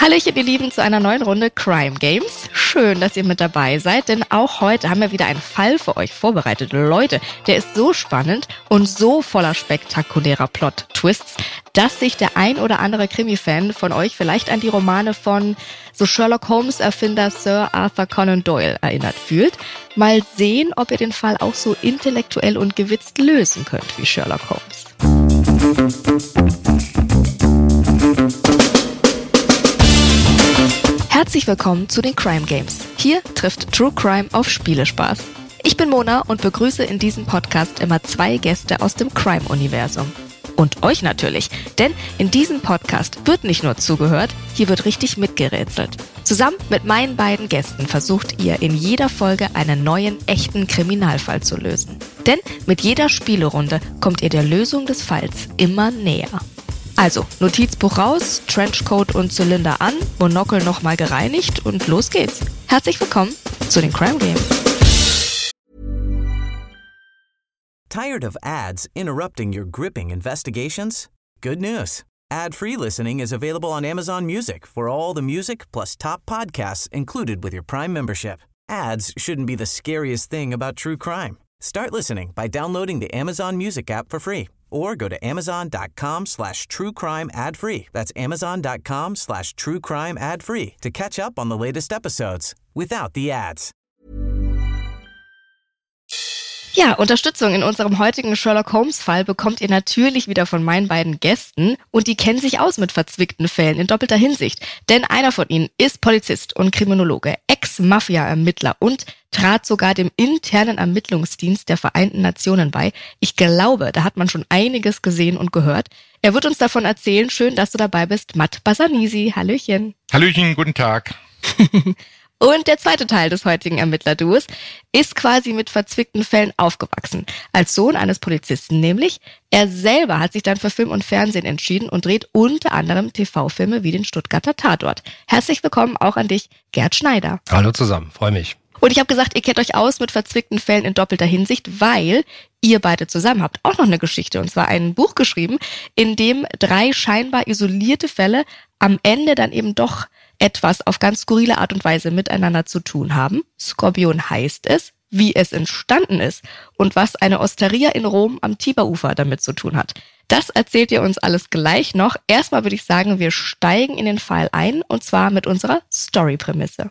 Hallöchen, ihr Lieben, zu einer neuen Runde Crime Games. Schön, dass ihr mit dabei seid, denn auch heute haben wir wieder einen Fall für euch vorbereitet. Leute, der ist so spannend und so voller spektakulärer Plot-Twists, dass sich der ein oder andere Krimi-Fan von euch vielleicht an die Romane von so Sherlock Holmes-Erfinder Sir Arthur Conan Doyle erinnert fühlt. Mal sehen, ob ihr den Fall auch so intellektuell und gewitzt lösen könnt wie Sherlock Holmes. Herzlich willkommen zu den Crime Games. Hier trifft True Crime auf Spielespaß. Ich bin Mona und begrüße in diesem Podcast immer 2 Gäste aus dem Crime-Universum. Und euch natürlich, denn in diesem Podcast wird nicht nur zugehört, hier wird richtig mitgerätselt. Zusammen mit meinen beiden Gästen versucht ihr in jeder Folge einen neuen, echten Kriminalfall zu lösen. Denn mit jeder Spielerunde kommt ihr der Lösung des Falls immer näher. Also, Notizbuch raus, Trenchcoat und Zylinder an, Monokel nochmal gereinigt und los geht's. Herzlich willkommen zu den Crime Games. Tired of ads interrupting your gripping investigations? Good news. Ad-free listening is available on Amazon Music for all the music plus top podcasts included with your Prime membership. Ads shouldn't be the scariest thing about true crime. Start listening by downloading the Amazon Music app for free or go to amazon.com/truecrime ad-free. That's amazon.com/truecrime ad-free to catch up on the latest episodes without the ads. Ja, Unterstützung in unserem heutigen Sherlock-Holmes-Fall bekommt ihr natürlich wieder von meinen beiden Gästen und die kennen sich aus mit verzwickten Fällen in doppelter Hinsicht. Denn einer von ihnen ist Polizist und Kriminologe, Ex-Mafia-Ermittler und trat sogar dem internen Ermittlungsdienst der Vereinten Nationen bei. Ich glaube, da hat man schon einiges gesehen und gehört. Er wird uns davon erzählen. Schön, dass du dabei bist, Matt Basanisi. Hallöchen. Hallöchen, guten Tag. Und der zweite Teil des heutigen Ermittlerduos ist quasi mit verzwickten Fällen aufgewachsen. Als Sohn eines Polizisten nämlich. Er selber hat sich dann für Film und Fernsehen entschieden und dreht unter anderem TV-Filme wie den Stuttgarter Tatort. Herzlich willkommen auch an dich, Gerd Schneider. Hallo zusammen, freue mich. Und ich habe gesagt, ihr kennt euch aus mit verzwickten Fällen in doppelter Hinsicht, weil ihr beide zusammen habt auch noch eine Geschichte, und zwar ein Buch geschrieben, in dem 3 scheinbar isolierte Fälle am Ende dann eben doch etwas auf ganz skurrile Art und Weise miteinander zu tun haben. Skorpion heißt es, wie es entstanden ist und was eine Osteria in Rom am Tiberufer damit zu tun hat. Das erzählt ihr uns alles gleich noch. Erstmal würde ich sagen, wir steigen in den Fall ein, und zwar mit unserer Story-Prämisse.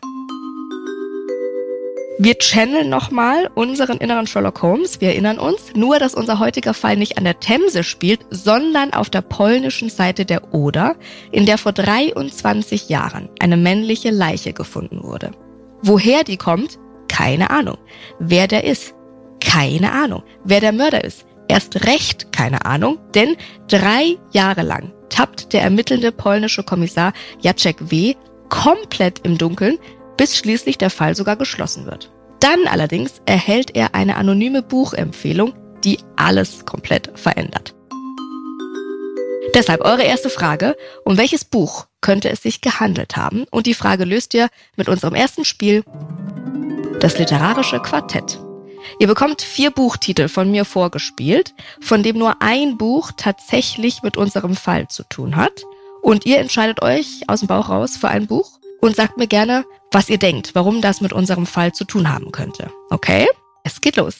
Wir channeln nochmal unseren inneren Sherlock Holmes. Wir erinnern uns, nur dass unser heutiger Fall nicht an der Themse spielt, sondern auf der polnischen Seite der Oder, in der vor 23 Jahren eine männliche Leiche gefunden wurde. Woher die kommt? Keine Ahnung. Wer der ist? Keine Ahnung. Wer der Mörder ist? Erst recht keine Ahnung, denn 3 Jahre lang tappt der ermittelnde polnische Kommissar Jacek W. komplett im Dunkeln, bis schließlich der Fall sogar geschlossen wird. Dann allerdings erhält er eine anonyme Buchempfehlung, die alles komplett verändert. Deshalb eure erste Frage: Um welches Buch könnte es sich gehandelt haben? Und die Frage löst ihr mit unserem ersten Spiel, das literarische Quartett. Ihr bekommt 4 Buchtitel von mir vorgespielt, von dem nur ein Buch tatsächlich mit unserem Fall zu tun hat. Und ihr entscheidet euch aus dem Bauch raus für ein Buch und sagt mir gerne, was ihr denkt, warum das mit unserem Fall zu tun haben könnte. Okay, es geht los.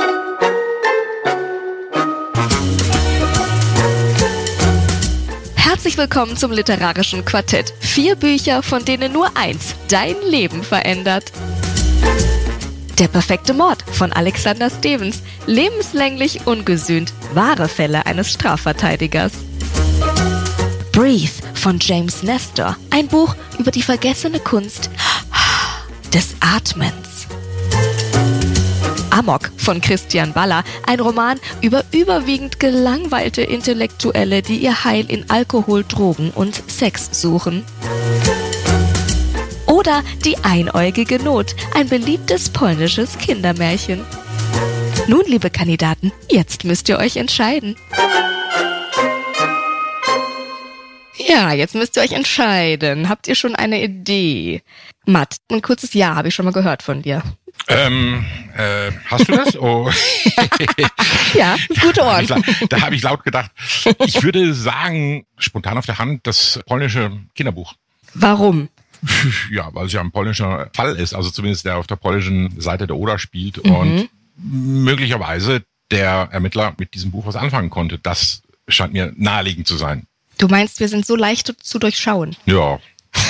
Herzlich willkommen zum literarischen Quartett. 4 Bücher, von denen nur eins dein Leben verändert. Der perfekte Mord von Alexander Stevens. Lebenslänglich ungesühnt. Wahre Fälle eines Strafverteidigers. Breathe von James Nestor. Ein Buch über die vergessene Kunst des Atmens. Amok von Christian Baller. Ein Roman über überwiegend gelangweilte Intellektuelle, die ihr Heil in Alkohol, Drogen und Sex suchen. Oder Die einäugige Not. Ein beliebtes polnisches Kindermärchen. Nun, liebe Kandidaten, jetzt müsst ihr euch entscheiden. Ja, jetzt müsst ihr euch entscheiden. Habt ihr schon eine Idee? Matt, ein kurzes Ja habe ich schon mal gehört von dir. Hast du das? Oh. Ja, gute Ohren. Da habe ich laut gedacht. Ich würde sagen, spontan auf der Hand, das polnische Kinderbuch. Warum? Ja, weil es ja ein polnischer Fall ist, also zumindest der auf der polnischen Seite der Oder spielt und möglicherweise der Ermittler mit diesem Buch was anfangen konnte. Das scheint mir naheliegend zu sein. Du meinst, wir sind so leicht zu durchschauen? Ja.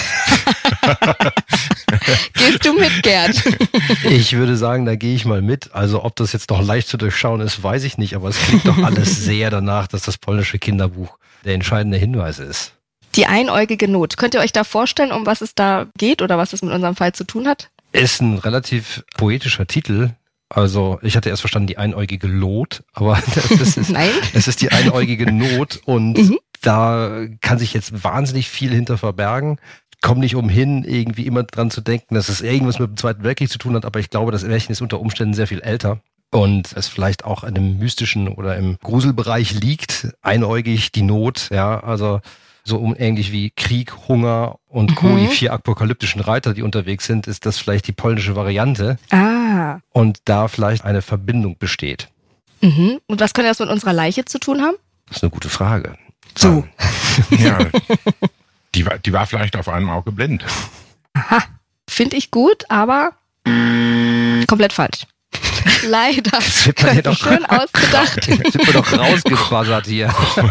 Gehst du mit, Gerd? Ich würde sagen, da gehe ich mal mit. Also ob das jetzt noch leicht zu durchschauen ist, weiß ich nicht, aber es klingt doch alles sehr danach, dass das polnische Kinderbuch der entscheidende Hinweis ist. Die einäugige Not. Könnt ihr euch da vorstellen, um was es da geht oder was es mit unserem Fall zu tun hat? Ist ein relativ poetischer Titel. Also ich hatte erst verstanden, die einäugige Lot, aber Nein. Es ist die einäugige Not und da kann sich jetzt wahnsinnig viel hinter verbergen. Komm nicht umhin, irgendwie immer dran zu denken, dass es irgendwas mit dem Zweiten Weltkrieg zu tun hat, aber ich glaube, das Märchen ist unter Umständen sehr viel älter und es vielleicht auch in dem mystischen oder im Gruselbereich liegt. Einäugig, die Not, ja, also so ähnlich wie Krieg, Hunger und Co., die 4 apokalyptischen Reiter, die unterwegs sind, ist das vielleicht die polnische Variante. Ah. Und da vielleicht eine Verbindung besteht. Und was könnte das mit unserer Leiche zu tun haben? Das ist eine gute Frage. So. Ja, die war vielleicht auf einem Auge blind. Aha. Finde ich gut, aber komplett falsch. Leider. Das wird man ja doch Schön ausgedacht. Sind wir doch rausgequassert hier.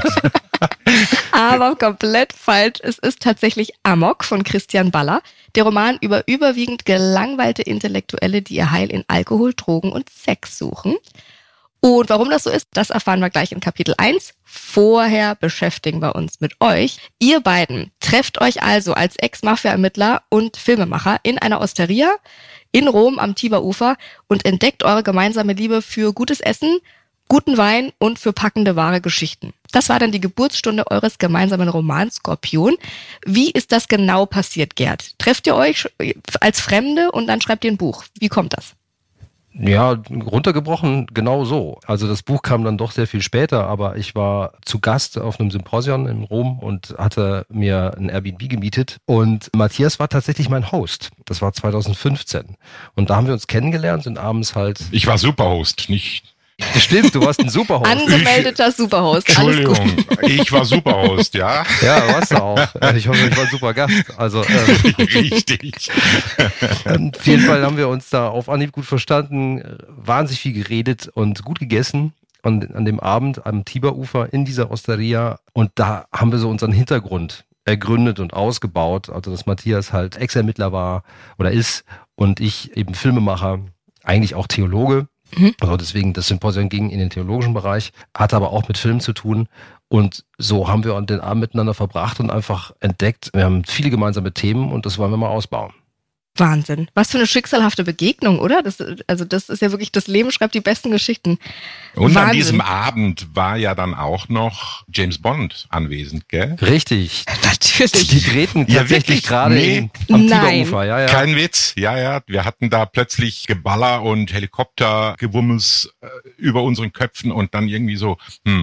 Aber komplett falsch. Es ist tatsächlich Amok von Christian Baller. Der Roman über überwiegend gelangweilte Intellektuelle, die ihr Heil in Alkohol, Drogen und Sex suchen. Und warum das so ist, das erfahren wir gleich in Kapitel 1. Vorher beschäftigen wir uns mit euch. Ihr beiden trefft euch also als Ex-Mafia-Ermittler und Filmemacher in einer Osteria in Rom am Tiberufer und entdeckt eure gemeinsame Liebe für gutes Essen, guten Wein und für packende wahre Geschichten. Das war dann die Geburtsstunde eures gemeinsamen Romans Skorpion. Wie ist das genau passiert, Gerd? Trefft ihr euch als Fremde und dann schreibt ihr ein Buch? Wie kommt das? Ja, runtergebrochen genau so. Also das Buch kam dann doch sehr viel später, aber ich war zu Gast auf einem Symposion in Rom und hatte mir ein Airbnb gemietet und Matthias war tatsächlich mein Host. Das war 2015 und da haben wir uns kennengelernt, sind abends halt... Ich war Superhost, nicht... Stimmt, du warst ein Superhost. Angemeldeter Superhost. Entschuldigung, Alles gut. ich war Superhost, ja? Ja, warst du auch. Ich hoffe, ich war ein super Gast. Also Richtig. auf jeden Fall haben wir uns da auf Anhieb gut verstanden, wahnsinnig viel geredet und gut gegessen. Und an dem Abend am Tiberufer in dieser Osteria und da haben wir so unseren Hintergrund ergründet und ausgebaut. Also dass Matthias halt Ex-Ermittler war oder ist und ich eben Filmemacher, eigentlich auch Theologe. Also deswegen, das Symposium ging in den theologischen Bereich, hatte aber auch mit Film zu tun und so haben wir den Abend miteinander verbracht und einfach entdeckt, wir haben viele gemeinsame Themen und das wollen wir mal ausbauen. Wahnsinn. Was für eine schicksalhafte Begegnung, oder? Das ist ja wirklich, das Leben schreibt die besten Geschichten. Und Wahnsinn. an diesem Abend war ja dann auch noch James Bond anwesend, gell? Richtig. Natürlich. Die drehten Ja, tatsächlich wirklich? gerade Nee. am Nein. Tiberufer. Ja. Kein Witz, ja. Wir hatten da plötzlich Geballer und Helikoptergewummels über unseren Köpfen und dann irgendwie so,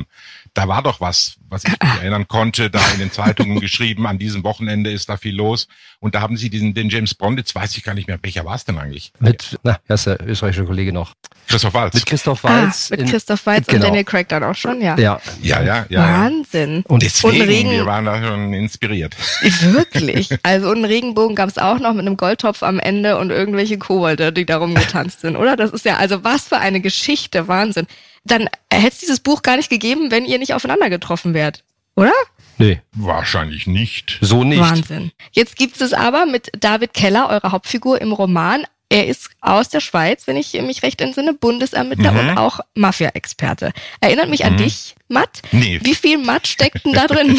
da war doch was ich mich erinnern konnte, da in den Zeitungen geschrieben, an diesem Wochenende ist da viel los. Und da haben sie den James Bond, jetzt weiß ich gar nicht mehr, welcher war es denn eigentlich? Ja, ist der österreichische Kollege noch. Christoph Waltz. Mit Christoph Waltz. Mit Christoph Waltz genau. und Daniel Craig dann auch schon, ja. Ja. Ja. Wahnsinn. Und Deswegen, wir waren da schon inspiriert. Wirklich. Also und einen Regenbogen gab es auch noch mit einem Goldtopf am Ende und irgendwelche Kobolde, die da rumgetanzt sind, oder? Das ist ja, also was für eine Geschichte, Wahnsinn. Dann hätte es dieses Buch gar nicht gegeben, wenn ihr nicht aufeinander getroffen wärt, oder? Nee, Wahrscheinlich nicht. so nicht. Wahnsinn. Jetzt gibt es aber mit David Keller, eurer Hauptfigur im Roman. Er ist aus der Schweiz, wenn ich mich recht entsinne, Bundesermittler und auch Mafia-Experte. Erinnert mich an dich, Matt? Nee. Wie viel Matt steckt denn da drin?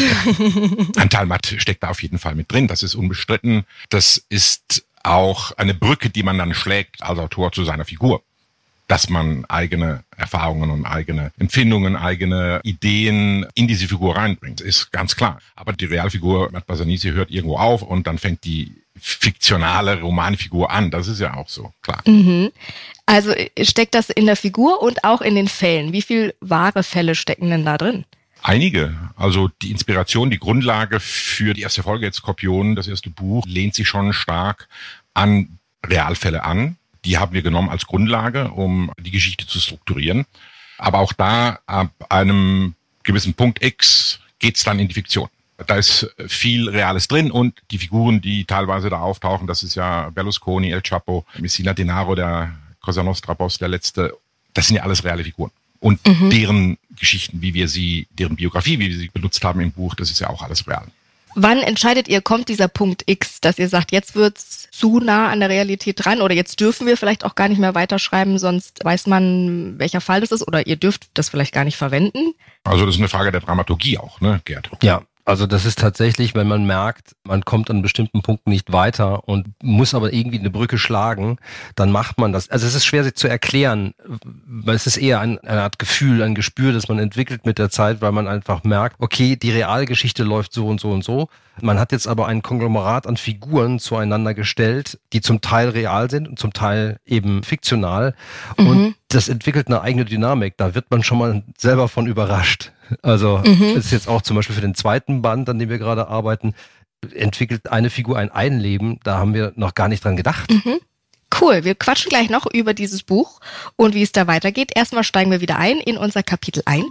Anteil Matt steckt da auf jeden Fall mit drin. Das ist unbestritten. Das ist auch eine Brücke, die man dann schlägt als Autor zu seiner Figur. Dass man eigene Erfahrungen und eigene Empfindungen, eigene Ideen in diese Figur reinbringt, ist ganz klar. Aber die Realfigur Matt Basanisi hört irgendwo auf und dann fängt die fiktionale Romanfigur an. Das ist ja auch so, klar. Also steckt das in der Figur und auch in den Fällen. Wie viel wahre Fälle stecken denn da drin? Einige. Also die Inspiration, die Grundlage für die erste Folge jetzt Skorpion, das erste Buch, lehnt sich schon stark an Realfälle an. Die haben wir genommen als Grundlage, um die Geschichte zu strukturieren. Aber auch da, ab einem gewissen Punkt X, geht's dann in die Fiktion. Da ist viel Reales drin und die Figuren, die teilweise da auftauchen, das ist ja Berlusconi, El Chapo, Messina Denaro, der Cosa Nostra-Boss, der letzte, das sind ja alles reale Figuren. Und deren Geschichten, deren Biografie, wie wir sie benutzt haben im Buch, das ist ja auch alles real. Wann entscheidet ihr, kommt dieser Punkt X, dass ihr sagt, jetzt wird's zu nah an der Realität dran oder jetzt dürfen wir vielleicht auch gar nicht mehr weiterschreiben, sonst weiß man, welcher Fall das ist oder ihr dürft das vielleicht gar nicht verwenden? Also das ist eine Frage der Dramaturgie auch, ne, Gerd? Ja. Also das ist tatsächlich, wenn man merkt, man kommt an bestimmten Punkten nicht weiter und muss aber irgendwie eine Brücke schlagen, dann macht man das. Also es ist schwer sich zu erklären, weil es ist eher eine Art Gefühl, ein Gespür, das man entwickelt mit der Zeit, weil man einfach merkt, okay, die Realgeschichte läuft so und so und so. Man hat jetzt aber ein Konglomerat an Figuren zueinander gestellt, die zum Teil real sind und zum Teil eben fiktional. Und das entwickelt eine eigene Dynamik. Da wird man schon mal selber von überrascht. Also es ist jetzt auch zum Beispiel für den zweiten Band, an dem wir gerade arbeiten, entwickelt eine Figur ein Eigenleben. Da haben wir noch gar nicht dran gedacht. Cool, wir quatschen gleich noch über dieses Buch und wie es da weitergeht. Erstmal steigen wir wieder ein in unser Kapitel 1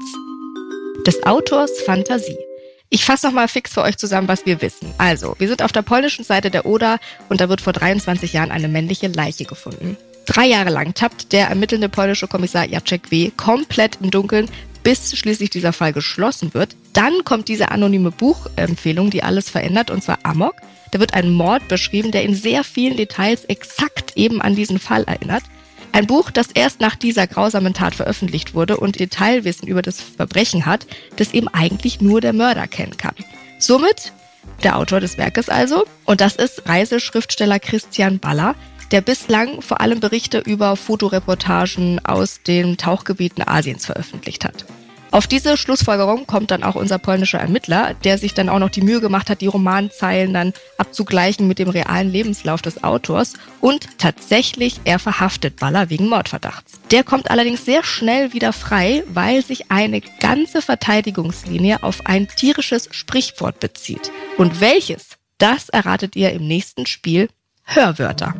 des Autors Fantasie. Ich fasse nochmal fix für euch zusammen, was wir wissen. Also, wir sind auf der polnischen Seite der Oder und da wird vor 23 Jahren eine männliche Leiche gefunden. 3 Jahre lang tappt der ermittelnde polnische Kommissar Jacek W. komplett im Dunkeln, bis schließlich dieser Fall geschlossen wird. Dann kommt diese anonyme Buchempfehlung, die alles verändert, und zwar Amok. Da wird ein Mord beschrieben, der in sehr vielen Details exakt eben an diesen Fall erinnert. Ein Buch, das erst nach dieser grausamen Tat veröffentlicht wurde und Detailwissen über das Verbrechen hat, das eben eigentlich nur der Mörder kennen kann. Somit der Autor des Werkes also, und das ist Reiseschriftsteller Christian Baller, der bislang vor allem Berichte über Fotoreportagen aus den Tauchgebieten Asiens veröffentlicht hat. Auf diese Schlussfolgerung kommt dann auch unser polnischer Ermittler, der sich dann auch noch die Mühe gemacht hat, die Romanzeilen dann abzugleichen mit dem realen Lebenslauf des Autors. Und tatsächlich, er verhaftet Baller wegen Mordverdachts. Der kommt allerdings sehr schnell wieder frei, weil sich eine ganze Verteidigungslinie auf ein tierisches Sprichwort bezieht. Und welches, das erratet ihr im nächsten Spiel Hörwörter.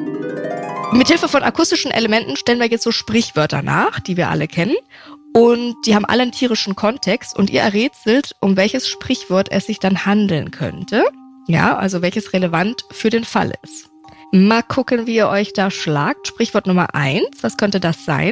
Mithilfe von akustischen Elementen stellen wir jetzt so Sprichwörter nach, die wir alle kennen. Und die haben alle einen tierischen Kontext und ihr errätselt, um welches Sprichwort es sich dann handeln könnte. Ja, also welches relevant für den Fall ist. Mal gucken, wie ihr euch da schlagt. Sprichwort Nummer 1, was könnte das sein?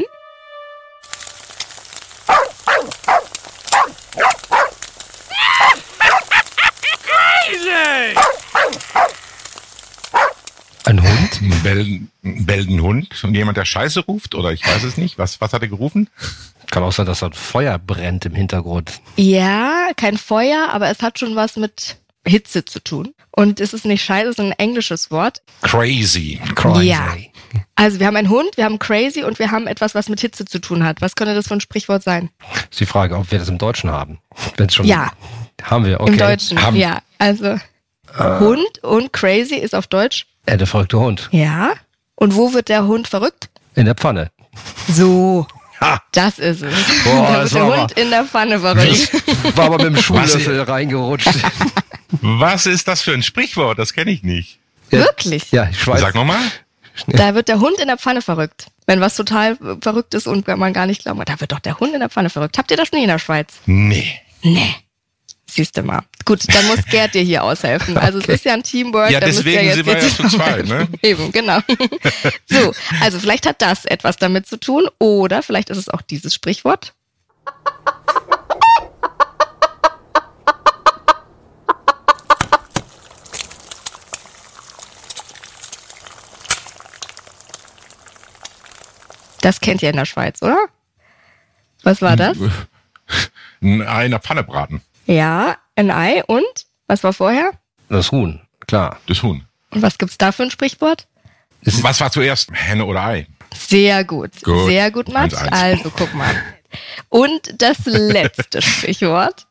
Ein Hund? Ein bellenden Hund und jemand, der Scheiße ruft oder ich weiß es nicht. Was hat er gerufen? Kann auch sein, dass da ein Feuer brennt im Hintergrund. Ja, kein Feuer, aber es hat schon was mit Hitze zu tun. Und es ist nicht Scheiße, es ist ein englisches Wort. Crazy. Ja. Also wir haben einen Hund, wir haben crazy und wir haben etwas, was mit Hitze zu tun hat. Was könnte das für ein Sprichwort sein? Ist die Frage, ob wir das im Deutschen haben. Wenn's schon Ja. Haben wir, okay. Im Deutschen, ja. Also Hund und crazy ist auf Deutsch. Der verrückte Hund. Ja. Und wo wird der Hund verrückt? In der Pfanne. So. Ha. Das ist es. Boah, Da das wird der war Hund in der Pfanne verrückt. War aber mit dem Schuhlöffel reingerutscht. Was ist das für ein Sprichwort? Das kenne ich nicht. Wirklich? Ja, ich weiß. Sag nochmal. Da wird der Hund in der Pfanne verrückt. Wenn was total verrückt ist und man gar nicht glaubt, da wird doch der Hund in der Pfanne verrückt. Habt ihr das nie in der Schweiz? Nee. Nee. Siehst du mal. Gut, dann muss Gerd dir hier aushelfen. Also es ist ja ein Teamwork. Ja, da müsst ihr deswegen jetzt sind wir ja zu zweit, ne? Eben, genau. So, also vielleicht hat das etwas damit zu tun oder vielleicht ist es auch dieses Sprichwort. Das kennt ihr in der Schweiz, oder? Was war das? Ein Ei in der Pfanne braten. Ja, ein Ei und? Was war vorher? Das Huhn, klar. Das Huhn. Und was gibt's da für ein Sprichwort? Was war zuerst? Henne oder Ei? Sehr gut. Gut. Sehr gut, Max. 1-1. Also, guck mal. Und das letzte Sprichwort.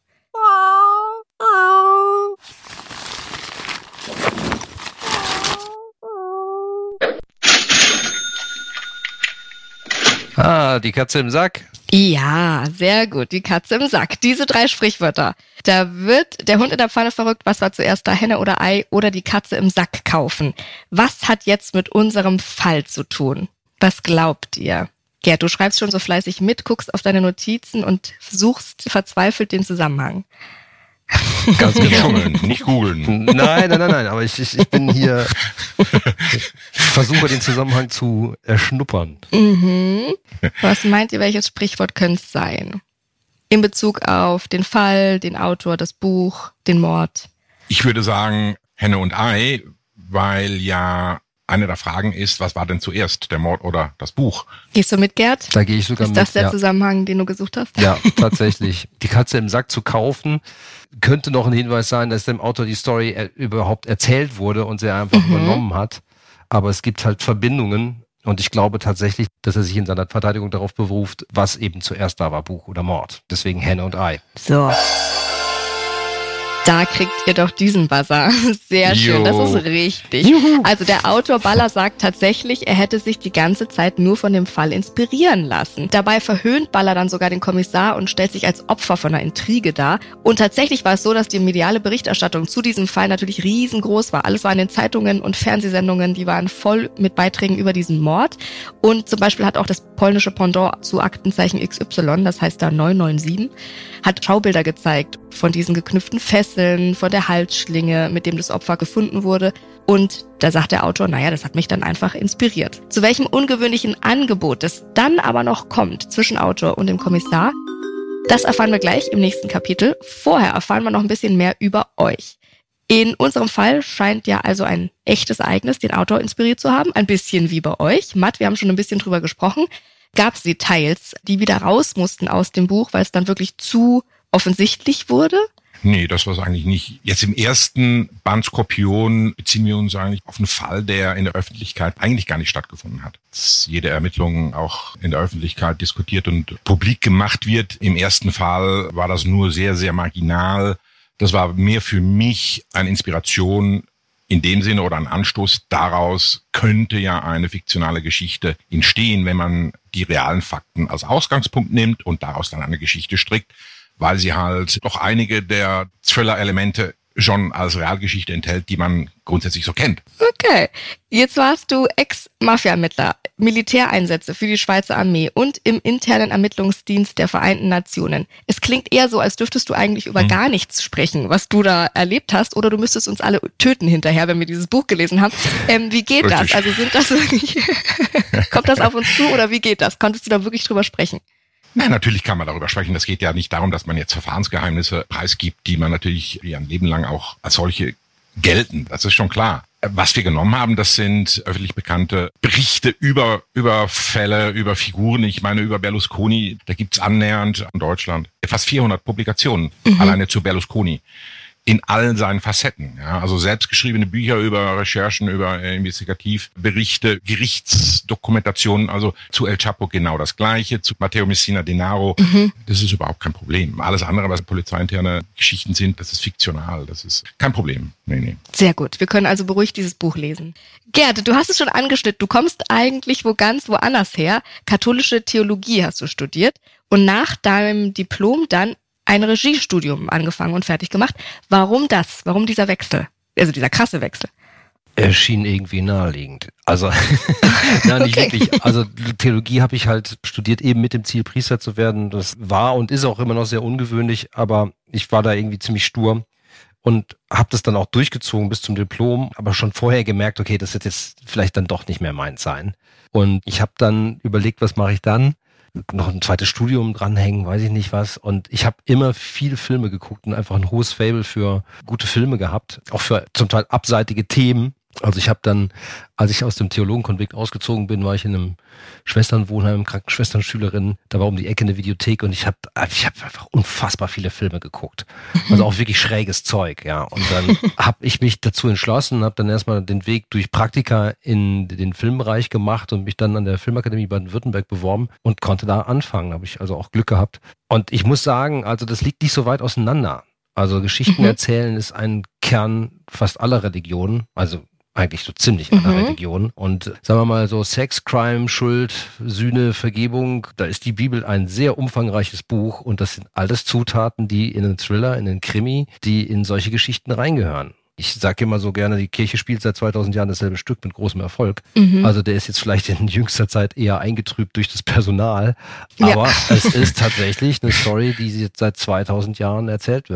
Die Katze im Sack. Ja, sehr gut. Die Katze im Sack. Diese 3 Sprichwörter. Da wird der Hund in der Pfanne verrückt. Was war zuerst da? Henne oder Ei oder die Katze im Sack kaufen? Was hat jetzt mit unserem Fall zu tun? Was glaubt ihr? Gerd, du schreibst schon so fleißig mit, guckst auf deine Notizen und suchst verzweifelt den Zusammenhang. Ganz Nicht genau. schummeln, nicht googeln. Nein, aber ich bin hier, versuche den Zusammenhang zu erschnuppern. Mhm. Was meint ihr, welches Sprichwort könnte es sein? In Bezug auf den Fall, den Autor, das Buch, den Mord. Ich würde sagen Henne und Ei, weil ja eine der Fragen ist, was war denn zuerst, der Mord oder das Buch? Gehst du mit, Gerd? Da gehe ich sogar Ist das mit. der Ja. Zusammenhang, den du gesucht hast? Ja, tatsächlich. Die Katze im Sack zu kaufen, könnte noch ein Hinweis sein, dass dem Autor die Story überhaupt erzählt wurde und sie einfach übernommen hat. Aber es gibt halt Verbindungen und ich glaube tatsächlich, dass er sich in seiner Verteidigung darauf beruft, was eben zuerst da war, Buch oder Mord. Deswegen Henne und Ei. So. Da kriegt ihr doch diesen Buzzer. Sehr schön, das ist richtig. Also der Autor Baller sagt tatsächlich, er hätte sich die ganze Zeit nur von dem Fall inspirieren lassen. Dabei verhöhnt Baller dann sogar den Kommissar und stellt sich als Opfer von einer Intrige dar. Und tatsächlich war es so, dass die mediale Berichterstattung zu diesem Fall natürlich riesengroß war. Alles war in den Zeitungen und Fernsehsendungen, die waren voll mit Beiträgen über diesen Mord. Und zum Beispiel hat auch das polnische Pendant zu Aktenzeichen XY, das heißt da 997, hat Schaubilder gezeigt von diesen geknüpften Fesseln, von der Halsschlinge, mit dem das Opfer gefunden wurde. Und da sagt der Autor, naja, das hat mich dann einfach inspiriert. Zu welchem ungewöhnlichen Angebot es dann aber noch kommt zwischen Autor und dem Kommissar, das erfahren wir gleich im nächsten Kapitel. Vorher erfahren wir noch ein bisschen mehr über euch. In unserem Fall scheint ja also ein echtes Ereignis den Autor inspiriert zu haben, ein bisschen wie bei euch. Matt, wir haben schon ein bisschen drüber gesprochen. Gab es Details, die wieder raus mussten aus dem Buch, weil es dann wirklich zu offensichtlich wurde? Nee, das war es eigentlich nicht. Jetzt im ersten Band Skorpion beziehen wir uns eigentlich auf einen Fall, der in der Öffentlichkeit eigentlich gar nicht stattgefunden hat. Dass jede Ermittlung auch in der Öffentlichkeit diskutiert und publik gemacht wird. Im ersten Fall war das nur sehr, sehr marginal. Das war mehr für mich eine Inspiration in dem Sinne oder ein Anstoß. Daraus könnte ja eine fiktionale Geschichte entstehen, wenn man die realen Fakten als Ausgangspunkt nimmt und daraus dann eine Geschichte strickt, weil sie halt doch einige der Thriller-Elemente schon als Realgeschichte enthält, die man grundsätzlich so kennt. Okay, jetzt warst du Ex-Mafia-Ermittler, Militäreinsätze für die Schweizer Armee und im internen Ermittlungsdienst der Vereinten Nationen. Es klingt eher so, als dürftest du eigentlich über gar nichts sprechen, was du da erlebt hast, oder du müsstest uns alle töten hinterher, wenn wir dieses Buch gelesen haben. Wie geht das? Richtig. Also sind das wirklich, kommt das auf uns zu oder wie geht das? Konntest du da wirklich drüber sprechen? Na, natürlich kann man darüber sprechen. Das geht ja nicht darum, dass man jetzt Verfahrensgeheimnisse preisgibt, die man natürlich ein Leben lang auch als solche gelten. Das ist schon klar. Was wir genommen haben, das sind öffentlich bekannte Berichte über Fälle, über Figuren. Ich meine, über Berlusconi, da gibt's annähernd in Deutschland fast 400 Publikationen, alleine zu Berlusconi. In allen seinen Facetten. Ja, also selbstgeschriebene Bücher über Recherchen, über Investigativberichte, Gerichtsdokumentationen, also zu El Chapo genau das Gleiche, zu Matteo Messina Denaro. Das ist überhaupt kein Problem. Alles andere, was polizeiinterne Geschichten sind, das ist fiktional. Das ist kein Problem. Nee. Sehr gut. Wir können also beruhigt dieses Buch lesen. Gerd, du hast es schon angeschnitten. Du kommst eigentlich ganz woanders her. Katholische Theologie hast du studiert und nach deinem Diplom dann ein Regiestudium angefangen und fertig gemacht. Warum das? Warum dieser Wechsel? Also dieser krasse Wechsel. Erschien irgendwie naheliegend. Also, nein, nicht wirklich. Also Theologie habe ich halt studiert, eben mit dem Ziel, Priester zu werden. Das war und ist auch immer noch sehr ungewöhnlich, aber ich war da irgendwie ziemlich stur und habe das dann auch durchgezogen bis zum Diplom, aber schon vorher gemerkt, okay, das wird jetzt vielleicht dann doch nicht mehr meins sein. Und ich habe dann überlegt, was mache ich dann? Noch ein zweites Studium dranhängen, weiß ich nicht was. Und ich habe immer viele Filme geguckt und einfach ein hohes Faible für gute Filme gehabt, auch für zum Teil abseitige Themen. Also ich habe dann, als ich aus dem Theologenkonvikt ausgezogen bin, war ich in einem Schwesternwohnheim, Krankenschwesternschülerin. Da war um die Ecke eine Videothek und ich hab einfach unfassbar viele Filme geguckt. Also auch wirklich schräges Zeug, ja. Und dann habe ich mich dazu entschlossen, habe dann erstmal den Weg durch Praktika in den Filmbereich gemacht und mich dann an der Filmakademie Baden-Württemberg beworben und konnte da anfangen. Habe ich also auch Glück gehabt. Und ich muss sagen, also das liegt nicht so weit auseinander. Also Geschichten erzählen ist ein Kern fast aller Religionen, also eigentlich so ziemlich aller Religionen. Und sagen wir mal so Sex, Crime, Schuld, Sühne, Vergebung, da ist die Bibel ein sehr umfangreiches Buch und das sind alles Zutaten, die in einen Thriller, in einen Krimi, die in solche Geschichten reingehören. Ich sage immer so gerne, die Kirche spielt seit 2000 Jahren dasselbe Stück mit großem Erfolg. Also der ist jetzt vielleicht in jüngster Zeit eher eingetrübt durch das Personal, aber es ist tatsächlich eine Story, die jetzt seit 2000 Jahren erzählt wird.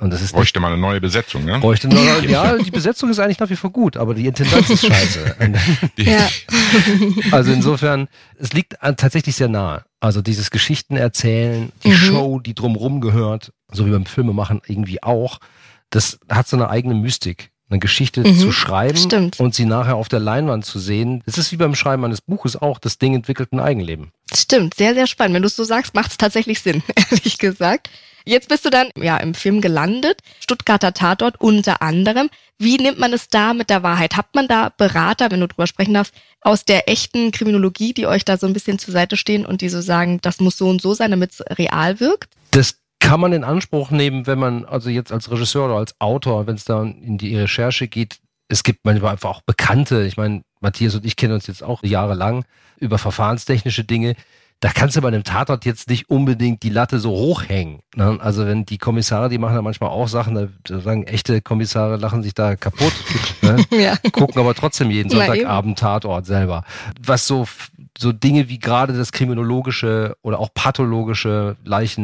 Und das ist bräuchte mal eine neue Besetzung, ne? Ja, die Besetzung ist eigentlich nach wie vor gut, aber die Intendanz ist scheiße. Ja. Also insofern, es liegt tatsächlich sehr nahe. Also dieses Geschichten erzählen, die Show, die drumherum gehört, so wie beim Filmemachen irgendwie auch, das hat so eine eigene Mystik. Eine Geschichte zu schreiben und sie nachher auf der Leinwand zu sehen. Das ist wie beim Schreiben eines Buches auch. Das Ding entwickelt ein Eigenleben. Stimmt, sehr, sehr spannend. Wenn du es so sagst, macht es tatsächlich Sinn, ehrlich gesagt. Jetzt bist du dann im Film gelandet, Stuttgarter Tatort unter anderem. Wie nimmt man es da mit der Wahrheit? Habt man da Berater, wenn du drüber sprechen darfst, aus der echten Kriminologie, die euch da so ein bisschen zur Seite stehen und die so sagen, das muss so und so sein, damit es real wirkt? Das kann man in Anspruch nehmen, wenn man also jetzt als Regisseur oder als Autor, wenn es da in die Recherche geht, es gibt manchmal einfach auch Bekannte. Ich meine, Matthias und ich kennen uns jetzt auch jahrelang über verfahrenstechnische Dinge. Da kannst du bei einem Tatort jetzt nicht unbedingt die Latte so hochhängen. Ne? Also wenn die Kommissare, die machen da manchmal auch Sachen, da sagen echte Kommissare, lachen sich da kaputt, ne? Ja. Gucken aber trotzdem jeden Sonntagabend Tatort selber. Was so Dinge wie gerade das kriminologische oder auch pathologische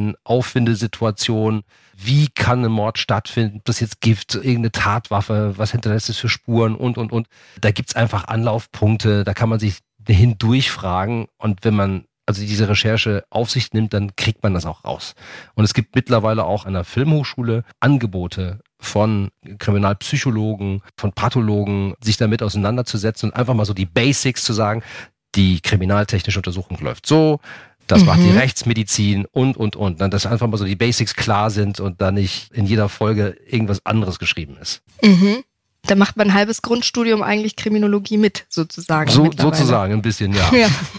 Leichenaufwindesituation, wie kann ein Mord stattfinden, ob das jetzt Gift, irgendeine Tatwaffe, was hinterlässt es für Spuren und. Da gibt's einfach Anlaufpunkte, da kann man sich hindurchfragen und wenn man also diese Recherche auf sich nimmt, dann kriegt man das auch raus. Und es gibt mittlerweile auch an der Filmhochschule Angebote von Kriminalpsychologen, von Pathologen, sich damit auseinanderzusetzen und einfach mal so die Basics zu sagen, die kriminaltechnische Untersuchung läuft so, das macht die Rechtsmedizin und. Dass einfach mal so die Basics klar sind und da nicht in jeder Folge irgendwas anderes geschrieben ist. Mhm. Da macht man ein halbes Grundstudium eigentlich Kriminologie mit, sozusagen. Sozusagen, ein bisschen, ja.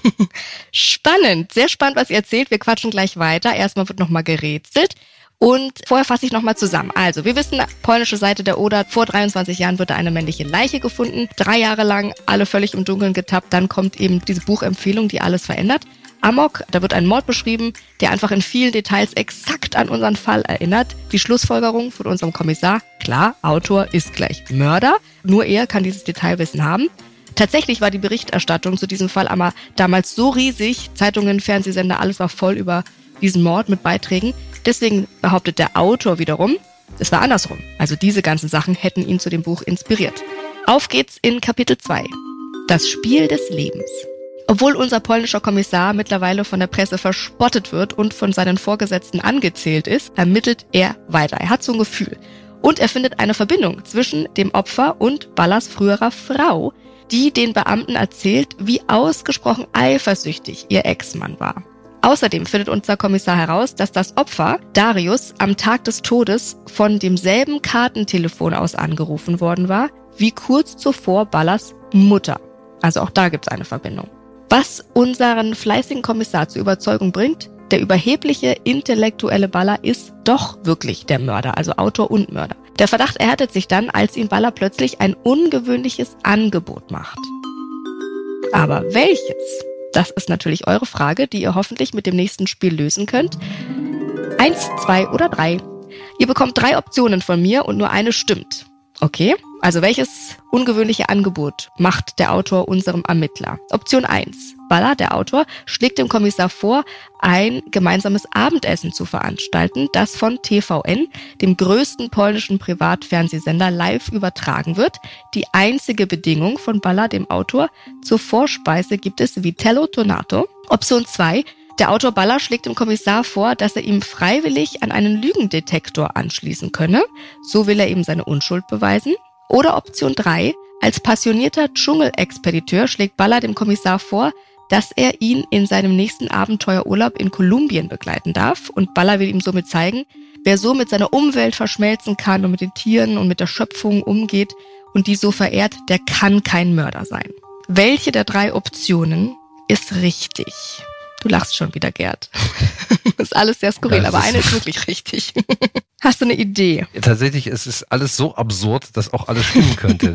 Spannend, sehr spannend, was ihr erzählt. Wir quatschen gleich weiter. Erstmal wird nochmal gerätselt. Und vorher fasse ich nochmal zusammen. Also, wir wissen, polnische Seite der Oder, vor 23 Jahren wird da eine männliche Leiche gefunden. 3 Jahre lang alle völlig im Dunkeln getappt. Dann kommt eben diese Buchempfehlung, die alles verändert. Amok, da wird ein Mord beschrieben, der einfach in vielen Details exakt an unseren Fall erinnert. Die Schlussfolgerung von unserem Kommissar, klar, Autor ist gleich Mörder. Nur er kann dieses Detailwissen haben. Tatsächlich war die Berichterstattung zu diesem Fall aber damals so riesig, Zeitungen, Fernsehsender, alles war voll über diesen Mord mit Beiträgen. Deswegen behauptet der Autor wiederum, es war andersrum. Also diese ganzen Sachen hätten ihn zu dem Buch inspiriert. Auf geht's in Kapitel 2. Das Spiel des Lebens. Obwohl unser polnischer Kommissar mittlerweile von der Presse verspottet wird und von seinen Vorgesetzten angezählt ist, ermittelt er weiter. Er hat so ein Gefühl. Und er findet eine Verbindung zwischen dem Opfer und Ballers früherer Frau, die den Beamten erzählt, wie ausgesprochen eifersüchtig ihr Ex-Mann war. Außerdem findet unser Kommissar heraus, dass das Opfer, Darius, am Tag des Todes von demselben Kartentelefon aus angerufen worden war, wie kurz zuvor Ballers Mutter. Also auch da gibt es eine Verbindung. Was unseren fleißigen Kommissar zur Überzeugung bringt, der überhebliche intellektuelle Baller ist doch wirklich der Mörder, also Autor und Mörder. Der Verdacht erhärtet sich dann, als ihm Baller plötzlich ein ungewöhnliches Angebot macht. Aber welches? Das ist natürlich eure Frage, die ihr hoffentlich mit dem nächsten Spiel lösen könnt. 1, 2 oder 3. Ihr bekommt 3 Optionen von mir und nur eine stimmt. Okay, also welches ungewöhnliche Angebot macht der Autor unserem Ermittler? Option 1. Baller, der Autor, schlägt dem Kommissar vor, ein gemeinsames Abendessen zu veranstalten, das von TVN, dem größten polnischen Privatfernsehsender, live übertragen wird. Die einzige Bedingung von Baller, dem Autor, zur Vorspeise gibt es Vitello Tonato. Option 2. Der Autor Baller schlägt dem Kommissar vor, dass er ihm freiwillig an einen Lügendetektor anschließen könne. So will er ihm seine Unschuld beweisen. Oder Option 3. Als passionierter Dschungelexpediteur schlägt Baller dem Kommissar vor, dass er ihn in seinem nächsten Abenteuerurlaub in Kolumbien begleiten darf. Und Baller will ihm somit zeigen, wer so mit seiner Umwelt verschmelzen kann und mit den Tieren und mit der Schöpfung umgeht und die so verehrt, der kann kein Mörder sein. Welche der 3 Optionen ist richtig? Du lachst schon wieder, Gerd. Das ist alles sehr skurril, aber eine ist wirklich richtig. Hast du eine Idee? Ja, tatsächlich, es ist alles so absurd, dass auch alles stimmen könnte.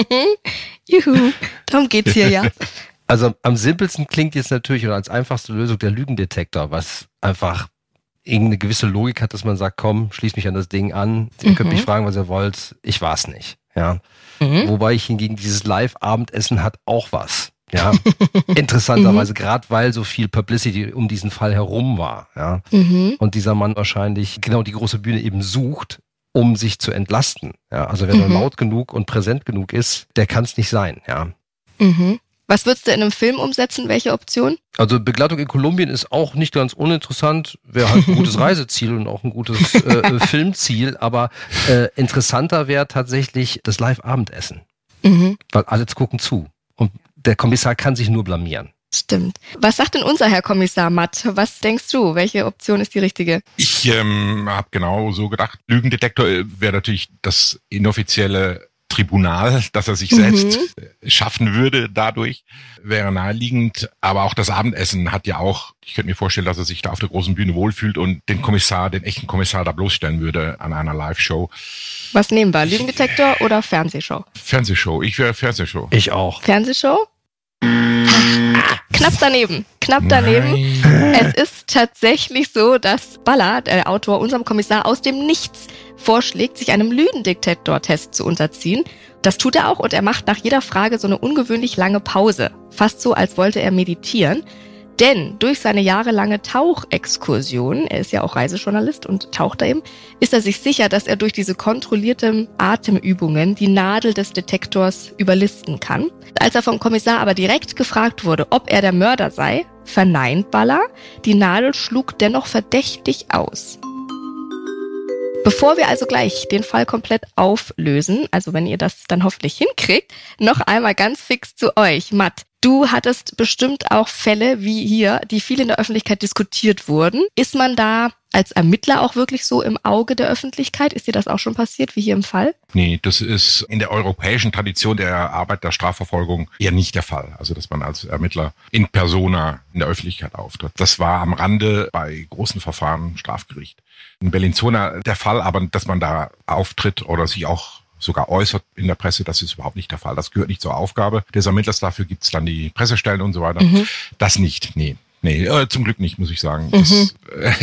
Juhu, darum geht's hier ja. Also am simpelsten klingt jetzt natürlich oder als einfachste Lösung der Lügendetektor, was einfach irgendeine gewisse Logik hat, dass man sagt, komm, schließ mich an das Ding an, ihr könnt mich fragen, was ihr wollt, ich war's nicht. Ja. Wobei ich hingegen dieses Live-Abendessen hat auch was. Ja, interessanterweise, gerade weil so viel Publicity um diesen Fall herum war, ja. Und dieser Mann wahrscheinlich genau die große Bühne eben sucht, um sich zu entlasten. Ja, also wer nur laut genug und präsent genug ist, der kann es nicht sein. Ja. Was würdest du in einem Film umsetzen? Welche Option? Also Begleitung in Kolumbien ist auch nicht ganz uninteressant. Wäre halt ein gutes Reiseziel und auch ein gutes Filmziel. Aber interessanter wäre tatsächlich das Live-Abendessen. Weil alle gucken zu. Und der Kommissar kann sich nur blamieren. Stimmt. Was sagt denn unser Herr Kommissar Matt? Was denkst du? Welche Option ist die richtige? Ich habe genau so gedacht, Lügendetektor wäre natürlich das inoffizielle Tribunal, das er sich selbst schaffen würde dadurch, wäre naheliegend. Aber auch das Abendessen hat ja auch, ich könnte mir vorstellen, dass er sich da auf der großen Bühne wohlfühlt und den echten Kommissar da bloßstellen würde an einer Live-Show. Was nehmen wir? Lügendetektor oder Fernsehshow? Fernsehshow. Ich wäre Fernsehshow. Ich auch. Fernsehshow? Knapp daneben. Nein. Es ist tatsächlich so, dass Balla, der Autor, unserem Kommissar aus dem Nichts vorschlägt, sich einem Lügendetektor-Test zu unterziehen. Das tut er auch und er macht nach jeder Frage so eine ungewöhnlich lange Pause. Fast so, als wollte er meditieren. Denn durch seine jahrelange Tauchexkursion, er ist ja auch Reisejournalist und taucht da eben, ist er sich sicher, dass er durch diese kontrollierten Atemübungen die Nadel des Detektors überlisten kann. Als er vom Kommissar aber direkt gefragt wurde, ob er der Mörder sei, verneint Balla. Die Nadel schlug dennoch verdächtig aus. Bevor wir also gleich den Fall komplett auflösen, also wenn ihr das dann hoffentlich hinkriegt, noch einmal ganz fix zu euch. Matt, du hattest bestimmt auch Fälle wie hier, die viel in der Öffentlichkeit diskutiert wurden. Ist man da als Ermittler auch wirklich so im Auge der Öffentlichkeit? Ist dir das auch schon passiert, wie hier im Fall? Nee, das ist in der europäischen Tradition der Arbeit der Strafverfolgung eher nicht der Fall. Also, dass man als Ermittler in persona in der Öffentlichkeit auftritt. Das war am Rande bei großen Verfahren Strafgericht. In Bellinzona der Fall, aber dass man da auftritt oder sich auch sogar äußert in der Presse, das ist überhaupt nicht der Fall. Das gehört nicht zur Aufgabe des Ermittlers. Dafür gibt's dann die Pressestellen und so weiter. Das nicht, nee. Nee, zum Glück nicht, muss ich sagen. Das ist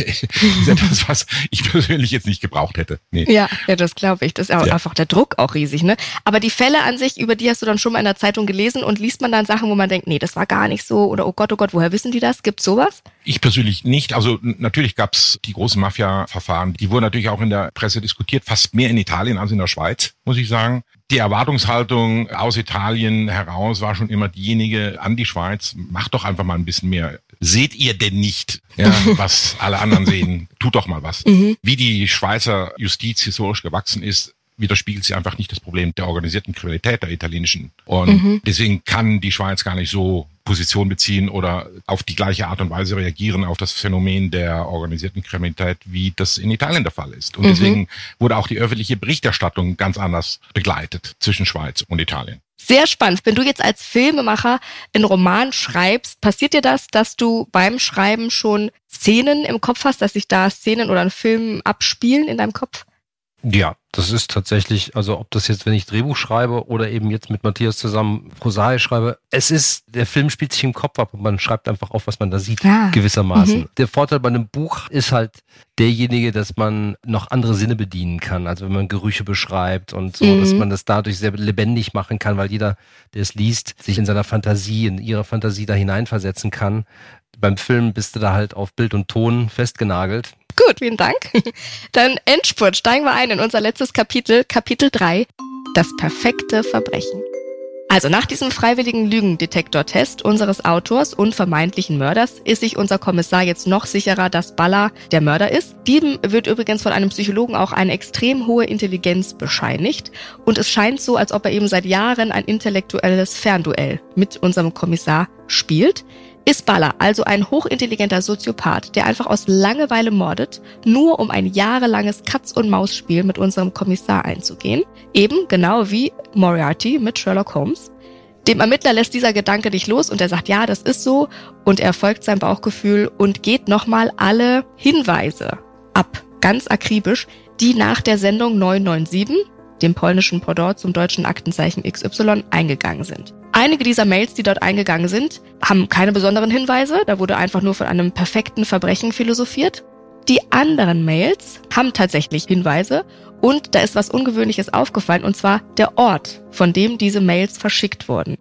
etwas, was ich persönlich jetzt nicht gebraucht hätte. Nee. Ja, das glaube ich. Das ist ja einfach der Druck auch riesig, ne? Aber die Fälle an sich, über die hast du dann schon mal in der Zeitung gelesen und liest man dann Sachen, wo man denkt, nee, das war gar nicht so oder oh Gott, woher wissen die das? Gibt's sowas? Ich persönlich nicht. Also natürlich gab's die großen Mafia-Verfahren. Die wurden natürlich auch in der Presse diskutiert, fast mehr in Italien als in der Schweiz, muss ich sagen. Die Erwartungshaltung aus Italien heraus war schon immer diejenige an die Schweiz. Macht doch einfach mal ein bisschen mehr. Seht ihr denn nicht, ja, was alle anderen sehen? Tut doch mal was. Wie die Schweizer Justiz historisch gewachsen ist, widerspiegelt sie einfach nicht das Problem der organisierten Kriminalität der italienischen. Und deswegen kann die Schweiz gar nicht so Position beziehen oder auf die gleiche Art und Weise reagieren auf das Phänomen der organisierten Kriminalität, wie das in Italien der Fall ist. Und deswegen wurde auch die öffentliche Berichterstattung ganz anders begleitet zwischen Schweiz und Italien. Sehr spannend. Wenn du jetzt als Filmemacher einen Roman schreibst, passiert dir das, dass du beim Schreiben schon Szenen im Kopf hast, dass sich da Szenen oder ein Film abspielen in deinem Kopf? Ja, das ist tatsächlich, also ob das jetzt, wenn ich Drehbuch schreibe oder eben jetzt mit Matthias zusammen Prosae schreibe, der Film spielt sich im Kopf ab und man schreibt einfach auf, was man da sieht, gewissermaßen. Der Vorteil bei einem Buch ist halt derjenige, dass man noch andere Sinne bedienen kann, also wenn man Gerüche beschreibt und so, dass man das dadurch sehr lebendig machen kann, weil jeder, der es liest, sich in seiner Fantasie, in ihrer Fantasie da hineinversetzen kann. Beim Film bist du da halt auf Bild und Ton festgenagelt. Gut, vielen Dank. Dann Endspurt, steigen wir ein in unser letztes Kapitel, Kapitel 3, das perfekte Verbrechen. Also nach diesem freiwilligen Lügendetektor-Test unseres Autors und vermeintlichen Mörders ist sich unser Kommissar jetzt noch sicherer, dass Balla der Mörder ist. Diesem wird übrigens von einem Psychologen auch eine extrem hohe Intelligenz bescheinigt. Und es scheint so, als ob er eben seit Jahren ein intellektuelles Fernduell mit unserem Kommissar spielt. Ist Balla also ein hochintelligenter Soziopath, der einfach aus Langeweile mordet, nur um ein jahrelanges Katz-und-Maus-Spiel mit unserem Kommissar einzugehen? Eben genau wie Moriarty mit Sherlock Holmes. Dem Ermittler lässt dieser Gedanke nicht los und er sagt, ja, das ist so, und er folgt seinem Bauchgefühl und geht nochmal alle Hinweise ab, ganz akribisch, die nach der Sendung 997, dem polnischen Pendant zum deutschen Aktenzeichen XY, eingegangen sind. Einige dieser Mails, die dort eingegangen sind, haben keine besonderen Hinweise. Da wurde einfach nur von einem perfekten Verbrechen philosophiert. Die anderen Mails haben tatsächlich Hinweise und da ist was Ungewöhnliches aufgefallen, und zwar der Ort, von dem diese Mails verschickt wurden.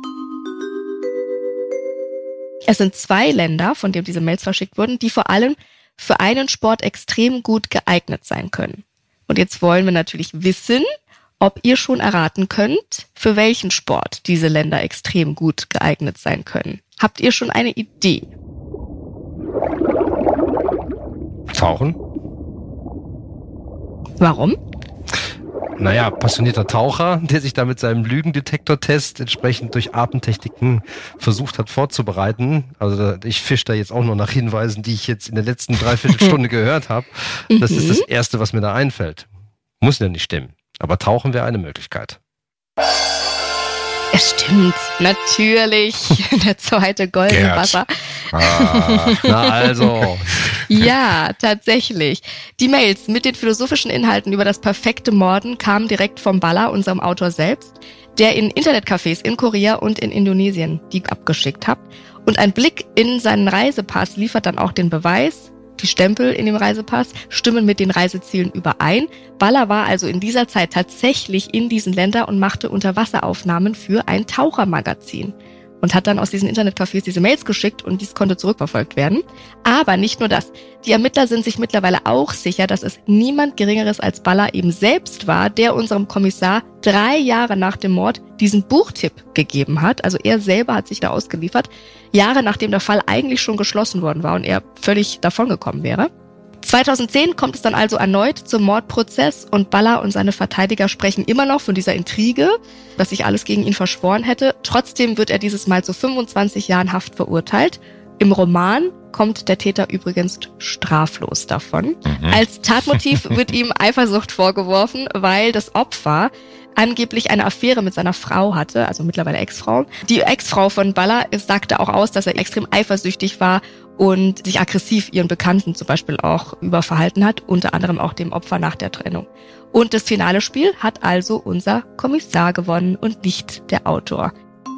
Es sind 2 Länder, von denen diese Mails verschickt wurden, die vor allem für einen Sport extrem gut geeignet sein können. Und jetzt wollen wir natürlich wissen, ob ihr schon erraten könnt, für welchen Sport diese Länder extrem gut geeignet sein können. Habt ihr schon eine Idee? Tauchen? Warum? Naja, passionierter Taucher, der sich da mit seinem Lügendetektor-Test entsprechend durch Atemtechniken versucht hat vorzubereiten. Also ich fische da jetzt auch nur nach Hinweisen, die ich jetzt in der letzten Dreiviertelstunde gehört habe. Das ist das Erste, was mir da einfällt. Muss ja nicht stimmen. Aber Tauchen wäre eine Möglichkeit. Es stimmt, natürlich. Der zweite goldene Wasser. Na also. Ja, tatsächlich. Die Mails mit den philosophischen Inhalten über das perfekte Morden kamen direkt vom Balla, unserem Autor selbst, der in Internetcafés in Korea und in Indonesien die abgeschickt hat. Und ein Blick in seinen Reisepass liefert dann auch den Beweis. Die Stempel in dem Reisepass stimmen mit den Reisezielen überein. Balla war also in dieser Zeit tatsächlich in diesen Ländern und machte Unterwasseraufnahmen für ein Tauchermagazin. Und hat dann aus diesen Internetcafés diese Mails geschickt und dies konnte zurückverfolgt werden. Aber nicht nur das. Die Ermittler sind sich mittlerweile auch sicher, dass es niemand Geringeres als Balla eben selbst war, der unserem Kommissar 3 Jahre nach dem Mord diesen Buchtipp gegeben hat. Also er selber hat sich da ausgeliefert, Jahre nachdem der Fall eigentlich schon geschlossen worden war und er völlig davongekommen wäre. 2010 kommt es dann also erneut zum Mordprozess und Balla und seine Verteidiger sprechen immer noch von dieser Intrige, dass sich alles gegen ihn verschworen hätte. Trotzdem wird er dieses Mal zu 25 Jahren Haft verurteilt. Im Roman kommt der Täter übrigens straflos davon. Als Tatmotiv wird ihm Eifersucht vorgeworfen, weil das Opfer angeblich eine Affäre mit seiner Frau hatte, also mittlerweile Ex-Frau. Die Ex-Frau von Balla sagte auch aus, dass er extrem eifersüchtig war und sich aggressiv ihren Bekannten zum Beispiel auch überverhalten hat, unter anderem auch dem Opfer nach der Trennung. Und das finale Spiel hat also unser Kommissar gewonnen und nicht der Autor.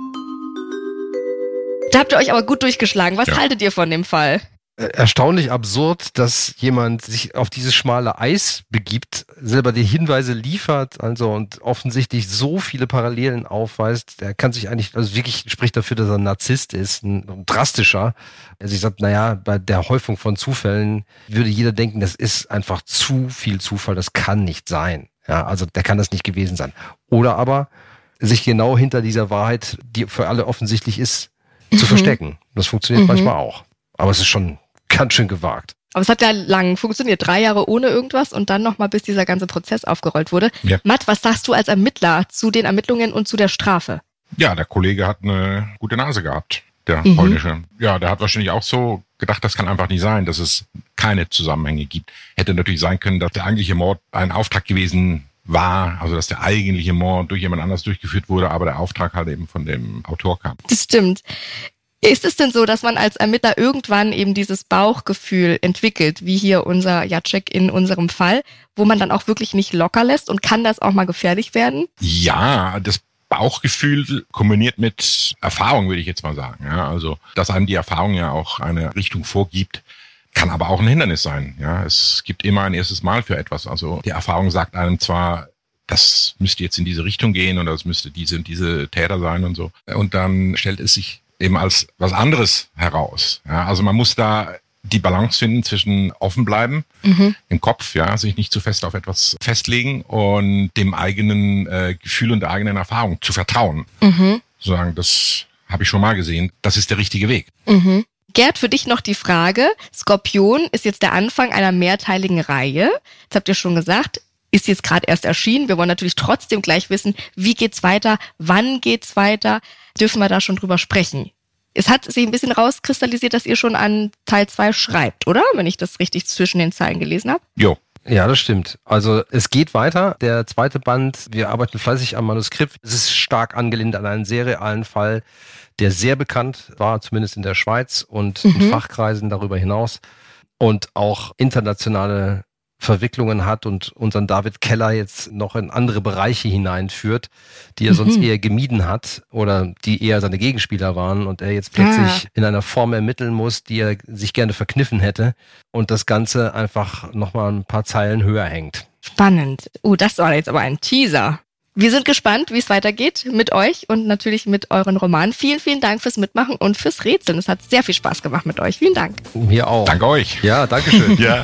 Da habt ihr euch aber gut durchgeschlagen. Was haltet ihr von dem Fall? Erstaunlich absurd, dass jemand sich auf dieses schmale Eis begibt, selber die Hinweise liefert, also und offensichtlich so viele Parallelen aufweist. Er kann sich eigentlich, also wirklich spricht dafür, dass er ein Narzisst ist, ein drastischer. Er sich sagt, naja, bei der Häufung von Zufällen würde jeder denken, das ist einfach zu viel Zufall, das kann nicht sein. Ja, also der kann das nicht gewesen sein. Oder aber sich genau hinter dieser Wahrheit, die für alle offensichtlich ist, zu verstecken. Das funktioniert manchmal auch. Aber es ist schon ganz schön gewagt. Aber es hat ja lang funktioniert. 3 Jahre ohne irgendwas und dann nochmal, bis dieser ganze Prozess aufgerollt wurde. Ja. Matt, was sagst du als Ermittler zu den Ermittlungen und zu der Strafe? Ja, der Kollege hat eine gute Nase gehabt, der polnische. Ja, der hat wahrscheinlich auch so gedacht, das kann einfach nicht sein, dass es keine Zusammenhänge gibt. Hätte natürlich sein können, dass der eigentliche Mord ein Auftrag gewesen war, also dass der eigentliche Mord durch jemand anders durchgeführt wurde, aber der Auftrag halt eben von dem Autor kam. Das stimmt. Ist es denn so, dass man als Ermittler irgendwann eben dieses Bauchgefühl entwickelt, wie hier unser Jacek in unserem Fall, wo man dann auch wirklich nicht locker lässt und kann das auch mal gefährlich werden? Ja, das Bauchgefühl kombiniert mit Erfahrung, würde ich jetzt mal sagen. Ja, also, dass einem die Erfahrung ja auch eine Richtung vorgibt, kann aber auch ein Hindernis sein. Ja, es gibt immer ein erstes Mal für etwas. Also, die Erfahrung sagt einem zwar, das müsste jetzt in diese Richtung gehen oder das müsste diese und diese Täter sein und so. Und dann stellt es sich eben als was anderes heraus. Ja, also man muss da die Balance finden zwischen offen bleiben im Kopf, ja, sich nicht zu fest auf etwas festlegen und dem eigenen Gefühl und der eigenen Erfahrung zu vertrauen. Zu sagen, das habe ich schon mal gesehen, das ist der richtige Weg. Gerd, für dich noch die Frage, Skorpion ist jetzt der Anfang einer mehrteiligen Reihe. Das habt ihr schon gesagt. Ist jetzt gerade erst erschienen. Wir wollen natürlich trotzdem gleich wissen, wie geht's weiter, wann geht's weiter. Dürfen wir da schon drüber sprechen? Es hat sich ein bisschen rauskristallisiert, dass ihr schon an Teil 2 schreibt, oder? Wenn ich das richtig zwischen den Zeilen gelesen habe. Jo. Ja, das stimmt. Also es geht weiter. Der zweite Band, wir arbeiten fleißig am Manuskript. Es ist stark angelehnt an einen serialen Fall, der sehr bekannt war, zumindest in der Schweiz und in Fachkreisen darüber hinaus. Und auch internationale Verwicklungen hat und unseren David Keller jetzt noch in andere Bereiche hineinführt, die er sonst eher gemieden hat oder die eher seine Gegenspieler waren und er jetzt plötzlich in einer Form ermitteln muss, die er sich gerne verkniffen hätte und das Ganze einfach nochmal ein paar Zeilen höher hängt. Spannend. Das war jetzt aber ein Teaser. Wir sind gespannt, wie es weitergeht mit euch und natürlich mit euren Romanen. Vielen, vielen Dank fürs Mitmachen und fürs Rätseln. Es hat sehr viel Spaß gemacht mit euch. Vielen Dank. Mir auch. Danke euch. Ja, danke schön. Ja.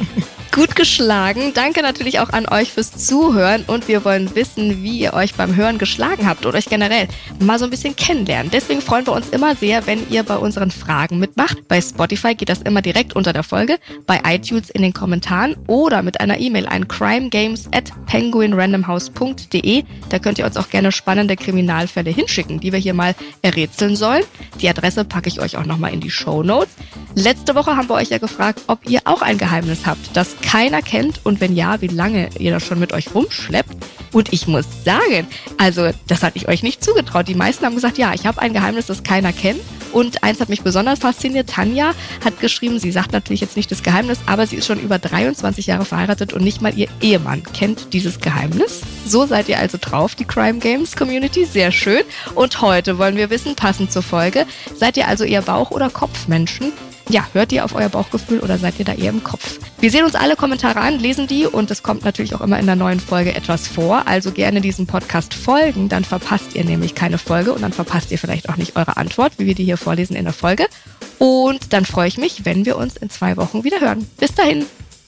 Gut geschlagen. Danke natürlich auch an euch fürs Zuhören und wir wollen wissen, wie ihr euch beim Hören geschlagen habt oder euch generell mal so ein bisschen kennenlernen. Deswegen freuen wir uns immer sehr, wenn ihr bei unseren Fragen mitmacht. Bei Spotify geht das immer direkt unter der Folge, bei iTunes in den Kommentaren oder mit einer E-Mail an crimegames@penguinrandomhouse.de. Da könnt ihr uns auch gerne spannende Kriminalfälle hinschicken, die wir hier mal errätseln sollen. Die Adresse packe ich euch auch nochmal in die Shownotes. Letzte Woche haben wir euch ja gefragt, ob ihr auch ein Geheimnis habt, das keiner kennt und wenn ja, wie lange ihr das schon mit euch rumschleppt. Und ich muss sagen, also das hatte ich euch nicht zugetraut. Die meisten haben gesagt, ja, ich habe ein Geheimnis, das keiner kennt. Und eins hat mich besonders fasziniert. Tanja hat geschrieben, sie sagt natürlich jetzt nicht das Geheimnis, aber sie ist schon über 23 Jahre verheiratet und nicht mal ihr Ehemann kennt dieses Geheimnis. So seid ihr also drauf, die Crime Games Community. Sehr schön. Und heute wollen wir wissen, passend zur Folge, seid ihr also eher Bauch- oder Kopfmenschen? Ja, hört ihr auf euer Bauchgefühl oder seid ihr da eher im Kopf? Wir sehen uns alle Kommentare an, lesen die und es kommt natürlich auch immer in der neuen Folge etwas vor. Also gerne diesem Podcast folgen, dann verpasst ihr nämlich keine Folge und dann verpasst ihr vielleicht auch nicht eure Antwort, wie wir die hier vorlesen in der Folge. Und dann freue ich mich, wenn wir uns in 2 Wochen wieder hören. Bis dahin!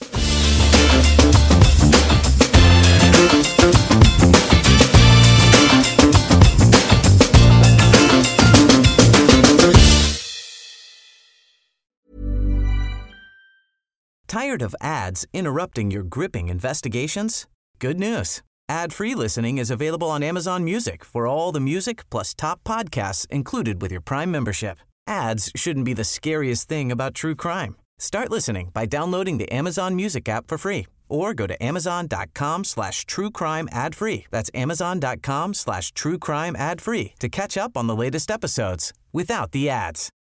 Tired of ads interrupting your gripping investigations? Good news. Ad-free listening is available on Amazon Music for all the music plus top podcasts included with your Prime membership. Ads shouldn't be the scariest thing about true crime. Start listening by downloading the Amazon Music app for free or go to amazon.com/truecrime ad-free. That's amazon.com/truecrime ad-free to catch up on the latest episodes without the ads.